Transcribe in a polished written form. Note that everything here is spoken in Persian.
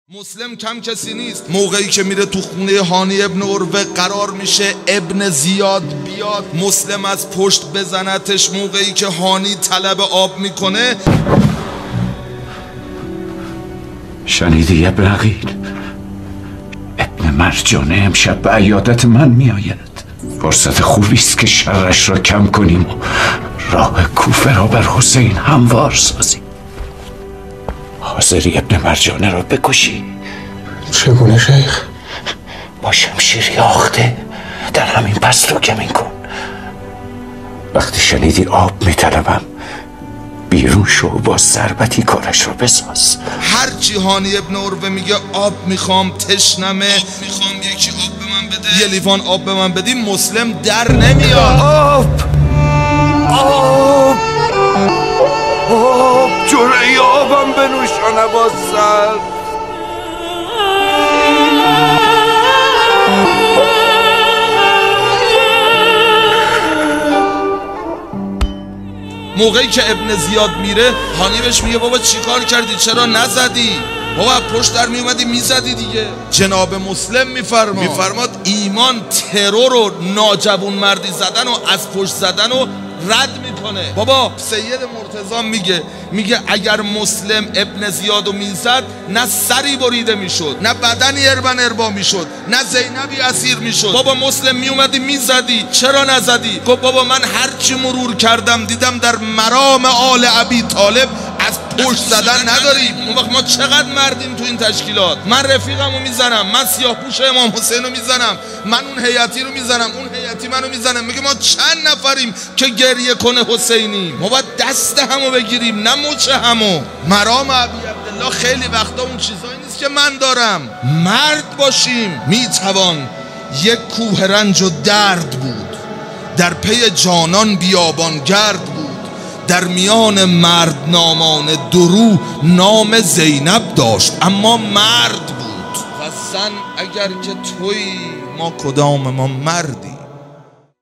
مسلم کم کسی نیست. موقعی که میره تو خونه هانی ابن عروه قرار میشه ابن زیاد بیاد مسلم از پشت بزنتش. موقعی که هانی طلب آب میکنه شنیدی ابن عقیل؟ ابن مرجانه امشب به عیادت من میآید. فرصت خوبی است که شرش را کم کنیم و راه کوفه را بر حسین هموار سازیم. حاضری ابن مرجانه را بکشی؟ چگونه شیخ؟ با شمشیر یاخته در همین پس رو کمین کن. وقتی شنیدی آب میطلبم بیرون شو با ضربتی کارش رو بساز. هرچی هانی ابن عروه میگه آب میخوام، تشنمه، آب میخوام، یکی آب به من بده، یه لیوان آب به من بدی، مسلم در نمیاد. آب جرعه آبم بنوشانه با سر. موقعی که ابن زیاد میره هانی بهش میگه بابا چی کار کردی، چرا نزدی؟ بابا پشت در میومدی میزدی دیگه. جناب مسلم میفرماد ایمان ترور و ناجوون مردی زدن و از پشت زدن و رد میکنه. بابا سید مرتضی میگه اگر مسلم ابن زیادو میزد نه سری بریده میشد، نه بدنی اربا میشد، نه زینبی اسیر میشد. بابا مسلم میومدی میزدی، چرا نزدی؟ گفت بابا من هرچی مرور کردم دیدم در مرام آل ابی طالب از پشت زدن نداریم. اون وقت ما چقدر مردیم تو این تشکیلات؟ من رفیقمو میزنم، من سیاه پوش امام حسین رو میزنم، من اون هیئتی رو میزنم، اون هیئتی منو میزنم. میگه ما چند نفریم که گریه کنه حسینی؟ ما باید دست همو بگیریم نه مچ همو. مرام ابی عبدالله خیلی وقتا اون چیزایی نیست که من دارم. مرد باشیم. میتوان یک کوه رنج و درد بود، در پی جانان بیابان گرد بود، در میان مرد نامان درو نام زینب داشت اما مرد بود. و زن اگر که تویی ما کدام ما مردی.